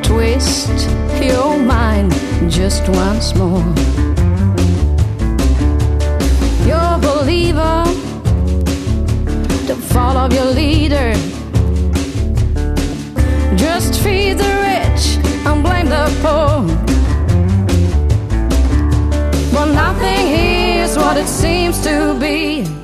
twist your mind just once more. You're a believer, don't follow your leader. Just feed the rich and blame the poor. Well, nothing is what it seems to be.